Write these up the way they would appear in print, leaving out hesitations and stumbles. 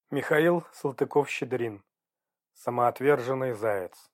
Михаил Салтыков-Щедрин. Самоотверженный заяц.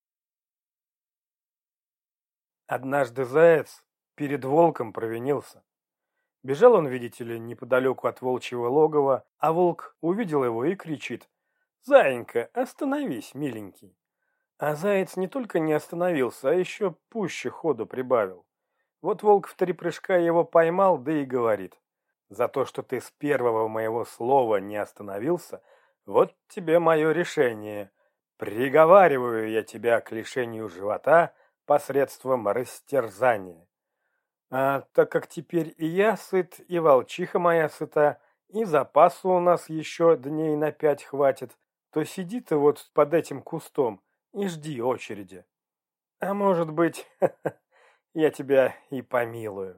Однажды заяц перед волком провинился. Бежал он, видите ли, неподалеку от волчьего логова, а волк увидел его и кричит: «Заинька, остановись, миленький!» А заяц не только не остановился, а еще пуще ходу прибавил. Вот волк в 3 прыжка его поймал, да и говорит: «За то, что ты с первого моего слова не остановился, вот тебе мое решение. Приговариваю я тебя к лишению живота посредством растерзания. А так как теперь и я сыт, и волчиха моя сыта, и запасу у нас еще дней на 5 хватит, то сиди ты вот под этим кустом и жди очереди. А может быть, я тебя и помилую».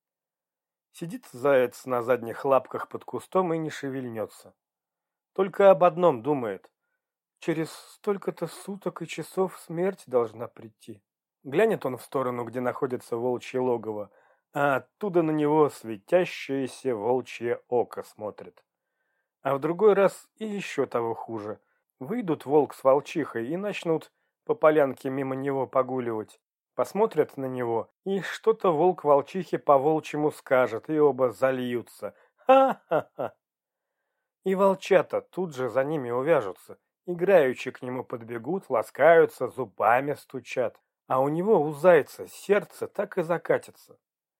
Сидит заяц на задних лапках под кустом и не шевельнется. Только об одном думает: через столько-то суток и часов смерть должна прийти. Глянет он в сторону, где находится волчье логово, а оттуда на него светящееся волчье око смотрит. А в другой раз и еще того хуже. Выйдут волк с волчихой и начнут по полянке мимо него погуливать. Посмотрят на него, и что-то волк волчихе по-волчьему скажет, и оба зальются. Ха-ха-ха! И волчата тут же за ними увяжутся, играючи к нему подбегут, ласкаются, зубами стучат. А у него, у зайца, сердце так и закатится.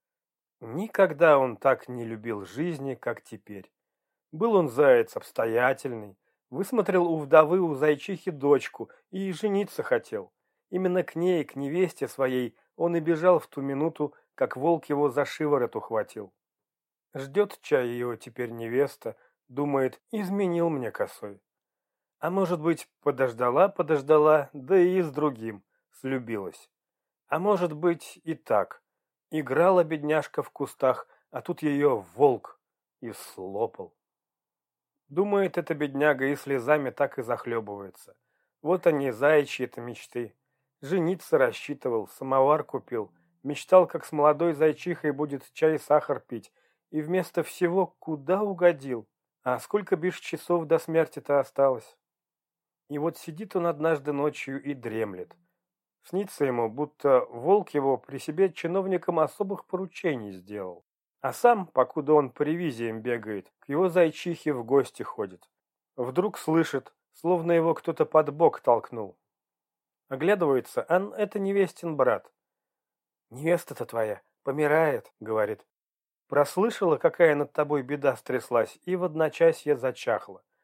Никогда он так не любил жизни, как теперь. Был он заяц обстоятельный, высмотрел у вдовы у зайчихи дочку и жениться хотел. Именно к ней, к невесте своей, он и бежал в ту минуту, как волк его за шиворот ухватил. Ждет чай его теперь невеста, думает: изменил мне косой. А может быть, подождала, да и с другим слюбилась. А может быть и так. Играла бедняжка в кустах, а тут ее волк и слопал. Думает эта бедняга и слезами так и захлебывается. Вот они, заячьи-то мечты. Жениться рассчитывал, самовар купил, мечтал, как с молодой зайчихой будет чай и сахар пить, и вместо всего куда угодил. А сколько бишь часов до смерти-то осталось? И вот сидит он однажды ночью и дремлет. Снится ему, будто волк его при себе чиновником особых поручений сделал. А сам, покуда он по ревизиям бегает, к его зайчихе в гости ходит. Вдруг слышит, словно его кто-то под бок толкнул. Оглядывается, а это невестин брат. «Невеста-то твоя помирает», — говорит. «Прослышала, какая над тобой беда стряслась, и в одночасье зачахла.